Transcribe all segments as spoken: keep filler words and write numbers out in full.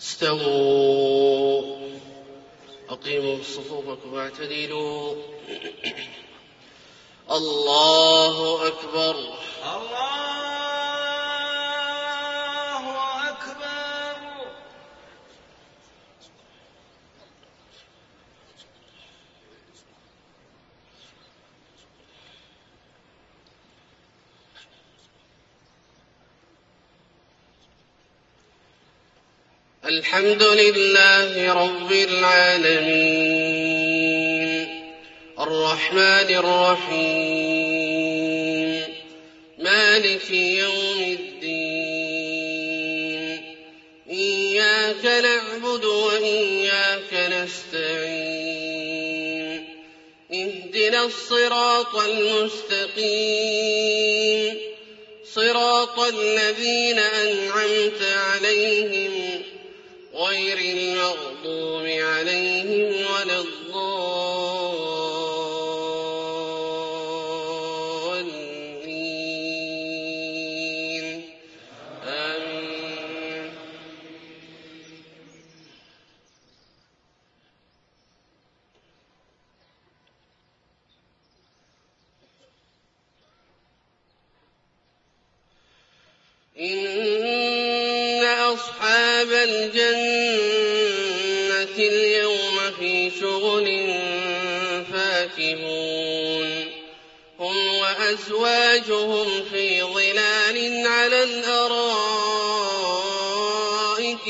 استووا أقيموا صفوفكم واعتدلوا. الله أكبر. الله أكبر. الحمد لله رب العالمين الرحمن الرحيم مالك يوم الدين إياك نعبد وإياك نستعين اهدنا الصراط المستقيم صراط الذين أنعمت عليهم غير المغضوب عليهم ولا الضالين آمين. إن أصحاب الجنة اليوم في شغل فاكهون هم وأزواجهم في ظلال على الأرائك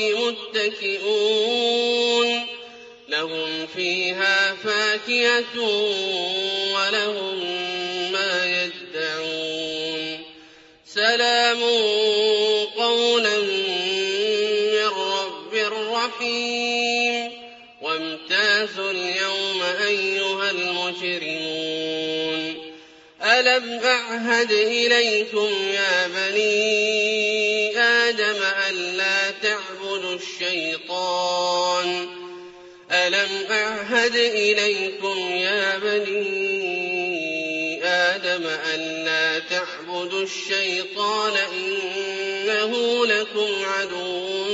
متكئون لهم فيها فاكهة ولهم ما يدعون سلام قولا من رب رحيم وامتازوا اليوم أيها المجرمون ألم أعهد إليكم يا بني آدم ألا تعبدوا الشيطان ألم أعهد إليكم يا بني آدم ألا تعبدوا الشيطان إنه لكم عدو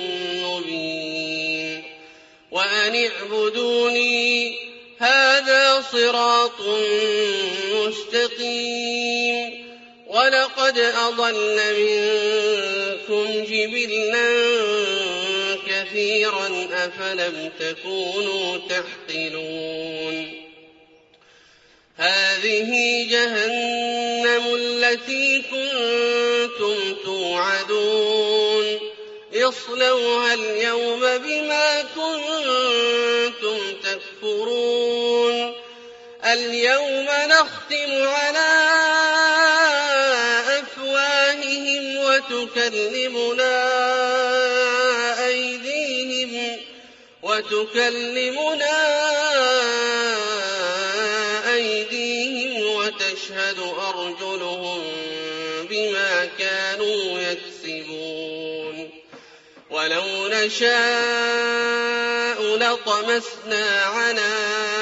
مبين وأن اعبدوني هذا صراط مستقيم ولقد أضل منكم جبلا كثيرا أفلم تكونوا تعقلون هذه جهنم التي كنتم توعدون اصلوها اليوم بما كنتم تكفرون اليوم نختم على أفواههم وتكلمنا أيديهم وتكلمنا أيديهم وتشهد أرجلهم بما كانوا يكسبون ولو نشاء لطمسنا على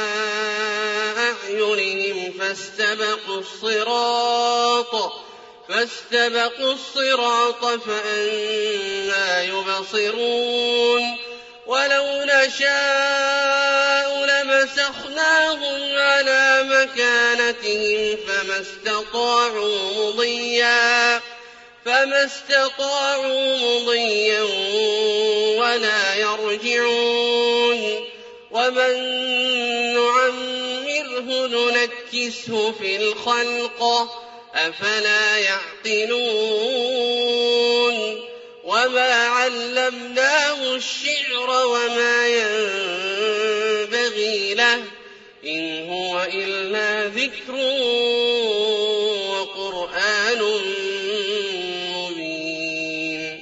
أعينهم فاستبقوا الصراط فاستبقوا الصراط فأنى يبصرون ولو نشاء لمسخناهم على مكانتهم فما استطاعوا مضيا فما استطاعوا مضيا ولا يرجعون ومن نعمره ننكسه في الخلق أفلا يعقلون وما علمناه الشعر وما ينبغي له إن هو إلا ذكر وقرآن مبين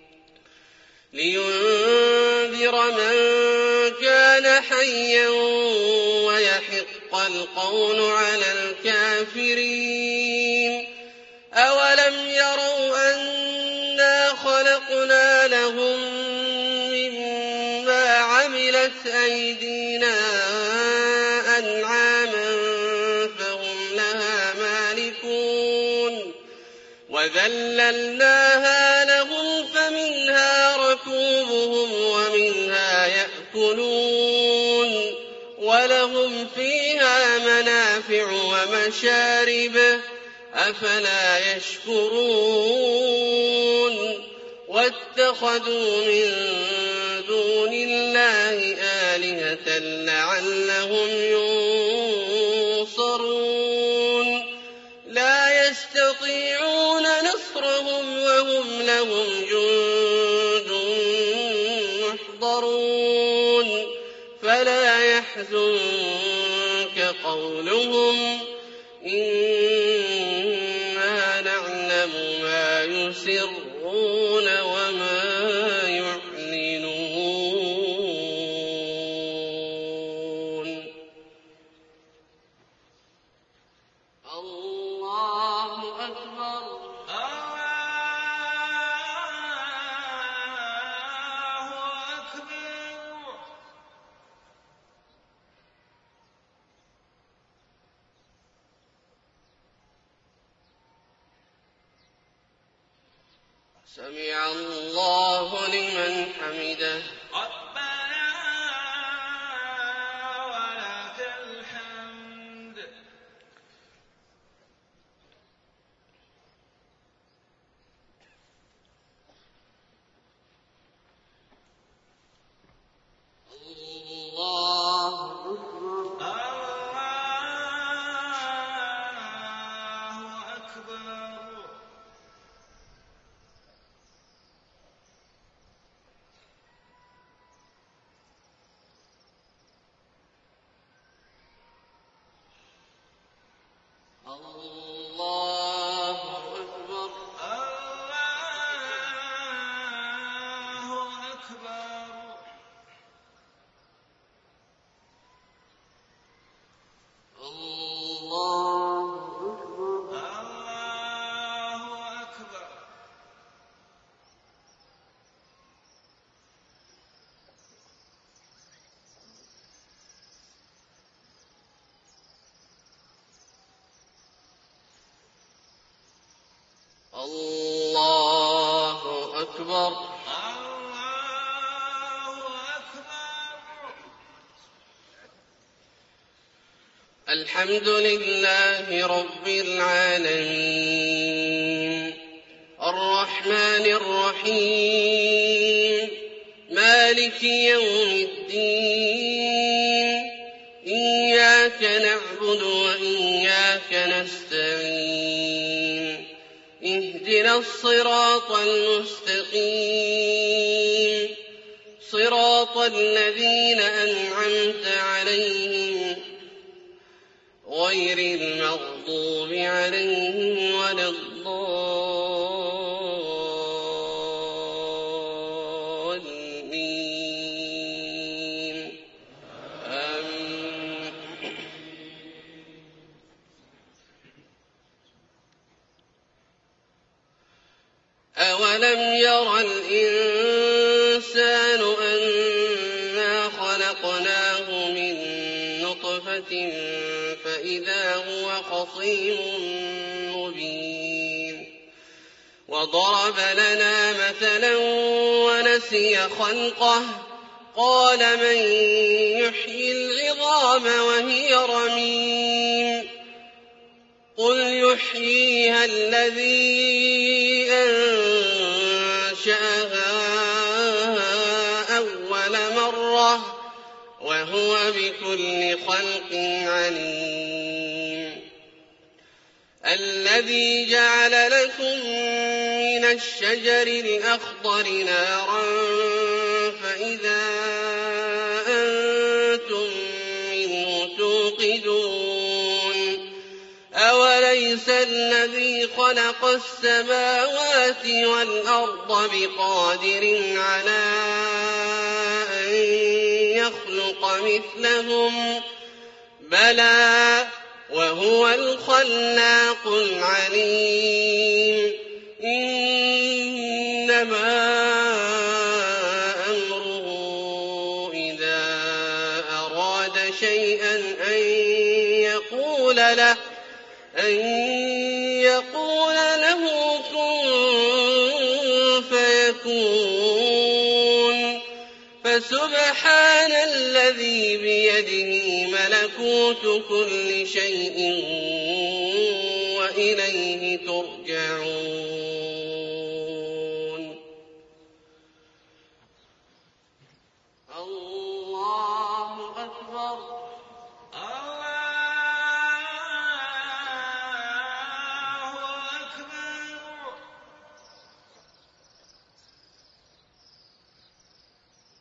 لينذر من كان حيا ويحق القول على الكافرين أولم يروا أنا خلقنا لهم مما عملت أيدينا أنعاما فهم لها مالكون وذللناها لهم فمنها ركوبهم يأكلون ولهم فيها منافع ومشارب أفلا يشكرون واتخذوا من دون الله آلهة لعلهم ينصرون لا يستطيعون نصرهم وهم لهم جند محضرون فلا يحزنك قولهم إنا نعلم ما يسرون وما يعلنون الله أكبر الله أكبر. سمع الله لمن حمده ربنا ولك الحمد. الله أكبر الله أكبر. الله أكبر الله أكبر. الله أكبر الله أكبر. الله أكبر الله أكبر. الحمد لله رب العالمين الرحمن الرحيم مالك يوم الدين إياك نعبد وإياك نستعين اهدنا الصراط المستقيم صراط الذين أنعمت عليهم غير المغضوب عليهم ولا الضالين آمين. أولم ير الإنسان أنا خلقناه من نطفة فإذا هو خصيم مبين وضرب لنا مثلا ونسي خلقه قال من يحيي العظام وهي رميم قل يحييها الذي أنشأها أول مرة وهو بكل خلق عليم الذي جعل لكم من الشجر الأخضر نارا فإذا أنتم منه توقدون أوليس الذي خلق السماوات والأرض بقادر على أن يخلق مثلهم بلى وهو الخلاق العليم إنما أمره إذا أراد شيئا أن يقول له أن يقول له كن فيكون فسبحان الذي بيده ملكوت كل شيء وإليه ترجعون.